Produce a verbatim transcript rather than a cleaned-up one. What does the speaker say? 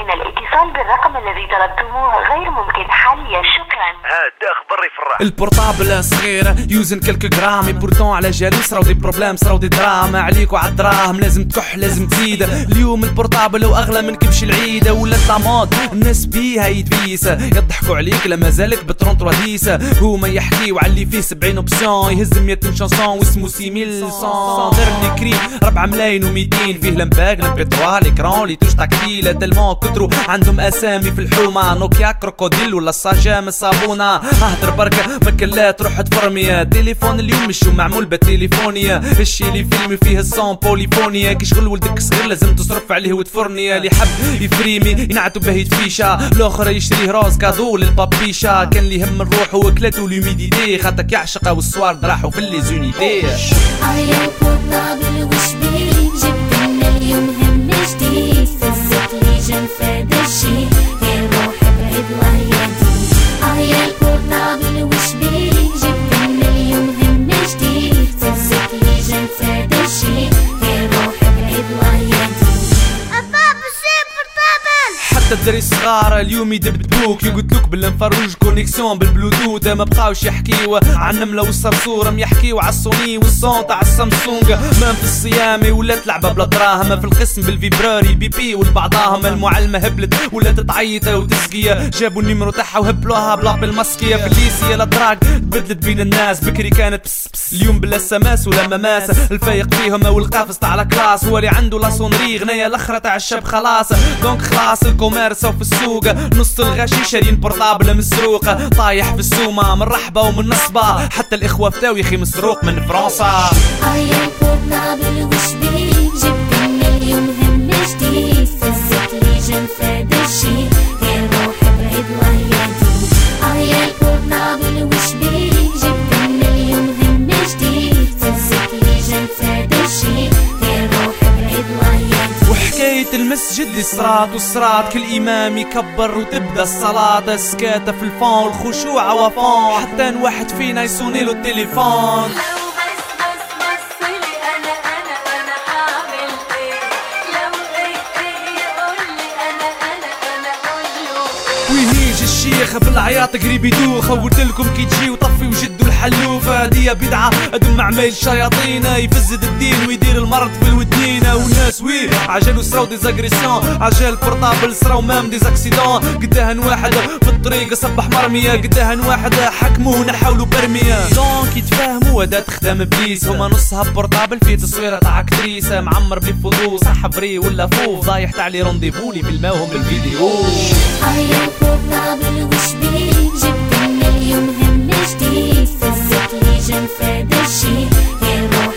إن الاتصال بالرقم الذي طلبتموه غير ممكن حاليا. شكرا. هاد اخبري في الراحة. البورتابل صغيرة يوزن كلكو جرام، بورتون على جالوس صراو دي بروبلام، صراو دي دراما عليك وعلى الدراهم، لازم تكح لازم تزيد. اليوم البورتابل واغلى من كبش العيدة، ولات لامود الناس بيها يتبيسة، يضحكوا عليك لما زالك بترون تروا ديسة. هما يحكيو على اللي فيه سبعين اوبسيون، يهز مية شانسون واسمو سي ميل سون. دير كري ربعة ملايين وميتين، فيه لمباك لمبيتروال اكران لي توش تاكتيلة، تلمون كترو عندهم اسامي في الحومة، نوكيا كروكوديل ولا الساجام الصابونة. اهدر بركة مكلات روح تفرمية، تليفون اليوم مشو معمول بالتليفونية، الشي اللي فيلمي فيه الصون بوليفونيا، كي شغل ولدك صغير لازم تصرف عليه وتفرنية، اللي حب يفريمي ينعتو به يتفيشا، الاخر يشريه روز كادو للبابيشا، كان اللي هم الروح وكلاتو لوميديتي، خاطك يعشقها والسوار راحوا في لي زونيتي. اليوم هم جديد فزت لي جنفاد الشي، يا روح بعيد الله يهديك. اه يا البورتابل وش بيه، جبت لنا اليوم هم جديد فزت لي جنفاد الشي، يا روح بعيد الله يهديك. بابا شي بورتابل. حتى الدري الصغار اليوم يدبدبوك، يقولك بالنفروج كونيكسيون بالبلوتوث، ما بقاوش يحكيو عن النملة والصرصور، يحكيو على السوني والصون تاع السامسونج. ما في الصيامي ولات لعبة بلا دراهم، في القسم بالفيبراري بيبي والبعضاهم، المعلمة هبلت ولات تعيط وتسقية، جابوا النيمرو تاعها وهبلوها بلا بالمسكية، في الليسي الاتراك تبدلت بين الناس، بكري كانت بس بس اليوم بلا سماس ولا مماس، الفايق فيهم والقافز تاع الكلاس، هو اللي عنده لا سونري غنية الاخرى تاع الشاب خلاص. دونك خلاص الكوميرس وفي السوق، نص الغاشي شارين بورتابل مسروقة، طايح في السومة من رحبة ومن نصبة، حتى الاخوة فتاويخي مسروق من فرنسا. اه يا البورتابل وش بيه، جبت لنا اليوم هم جديد فزت لي جنفاد الشي، يا روح بعيد الله يهديك. اه يا البورتابل وش بيه، جبت لنا اليوم هم جديد فزت لي جنفاد الشي، يا روح بعيد الله يهديك. وحكاية المسجد اللي صرات وصرات، كل إمام يكبر وتبدا الصلاة، سكاتة في الفون والخشوع وفون، حتى واحد فينا يسوني له التليفون. ويجي الشيخ بالعياط قريب يدوخ، قلتلكم كي تجي وطفي وجدوا الحلوفة، هدية بدعة ادم عمايل شياطين، يفزد الدين ويدير المرض في الودينة، والناس وي عجلو صراو ديزاغريسيون، عجل بورتابل صراو مام ديزاكسيدون، قداهن واحد في الطريق صبح مرمية، قداهن واحد حكموه نحاولوا برمية، دونك يتفاهموا هدا تخدم بليس، هما نصها بورتابل في تصويرة تاع اكتريسة، معمر بلي فضول صح فري ولا فوف، ضايح تاع لي رونديفولي بالماهم بالفيديو. البورتابل وش بيه، جبت لنا اليوم هم جديد فزت لي جنفاد الشي، يا روح